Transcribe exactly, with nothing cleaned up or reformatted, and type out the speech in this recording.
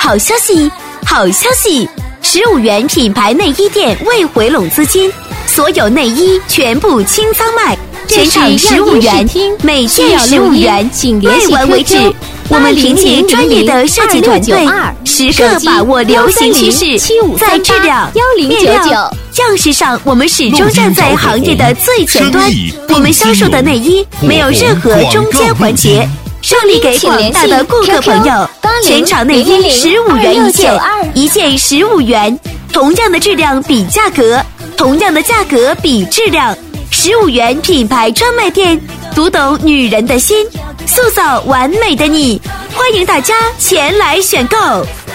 好消息，好消息！十五元品牌内衣店未回笼资金，所有内衣全部清仓卖，全场十五元，每件十五元，卖完为止。我们凭借专业的设计团队，时刻把握流行趋势，在质量、面料、样式上，我们始终站在行业的最前端。我们销售的内衣没有任何中间环节，受力给广大的顾客朋友。全场内衣十五元一件，一件十五元，同样的质量比价格，同样的价格比质量。十五元品牌专卖店，读懂女人的心，塑造完美的你。欢迎大家前来选购。